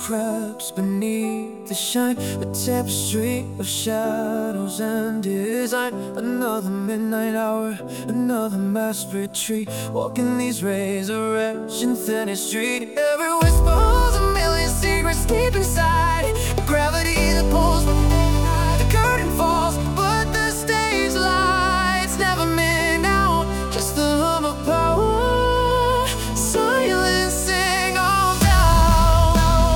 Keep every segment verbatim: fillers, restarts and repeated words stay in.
cracks beneath the shine, a tapestry of shadows and design. Another midnight hour, another mass retreat, walking these resurrection-thin street. Every whisper holds a million secrets deep inside. Gravity that pulls, the curtain falls, but the stage lights never mint out. Just the hum of power, silencing all doubt.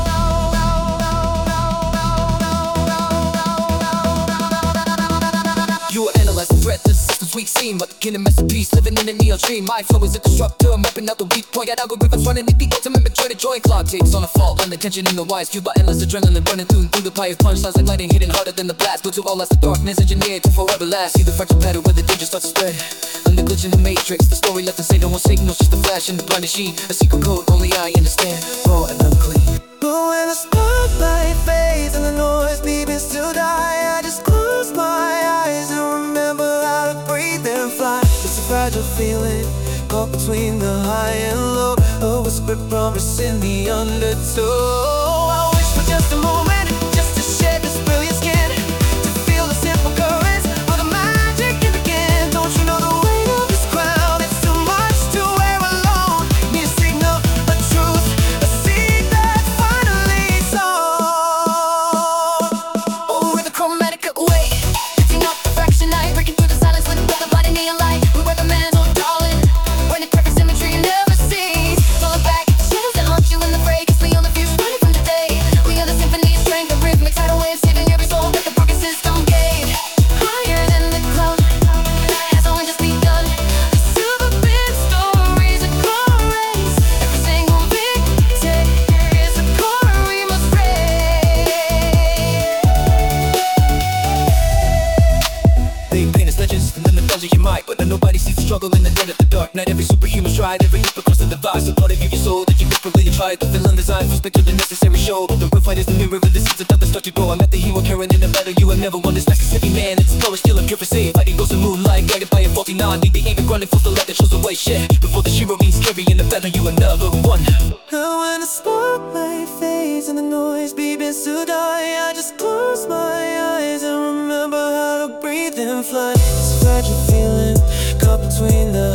You analyze the threat to the systems we've seen, but the masterpiece living in a neon dream. My flow is a disruptor, mapping out the weak point. Got algorithms running at the ultimate try to join. Clock ticks on a fault, and the tension in the wires, fueled by endless adrenaline running through through the fire. Punchlines like lightning hitting harder than the blast. Go to all as the darkness engineered to forever last. See the fractal pattern where the danger starts to spread. I'm the glitch in the matrix. The story left to say no one signals, just a flash in the blind machine. A secret code only I understand, raw and unclean. But when the spotlight fades and the noise leaving still die, I just close my eyes and remember how to breathe and fly. It's a fragile feeling, caught between the high and low, a whispered promise in the undertow. I wish for just a moment, just to shed this brilliant skin, to feel the simple currents of the magic can begin. Don't you know the weight of this crown? It's too much to wear alone. Need a signal, a truth, a seed that finally sown. Oh, with a chromatic way, lifting up the fraction night, breaking through the silence with the blood and neon light. We wear the man's own darling, when it perfect symmetry you never sees. Pull it back, shadows that haunt you in the fray, cause we on the fuse, running from the day. We are the symphony of strength, the rhythmic tidal wave, saving every soul with the broken system gate. Higher than the cloud, has only just begun. The silver bit stories of glories, every single victory is a core we must break. They paint as legends and then the mythology you might, but then nobody sees the struggle in the dead of the dark night. Every superhuman's tried, every leap across the divide. So part of you, your soul that you desperately tried. The villain design for spectre, the necessary show. The real fight is the mirror of the seeds of that start to grow. I met the hero carrying in the battle. You have never won this Mississippi man. It's flourish, still and pure for save. Fighting ghosts of moonlight, guided by a faulty nine. Need the aim running full the light that shows the way. Shit, before the hero means scary in the battle, you another one. Now when the spotlight fades and the noise begins to die, I just close my eyes and remember how to breathe and fly. It's a fragile feeling, caught between the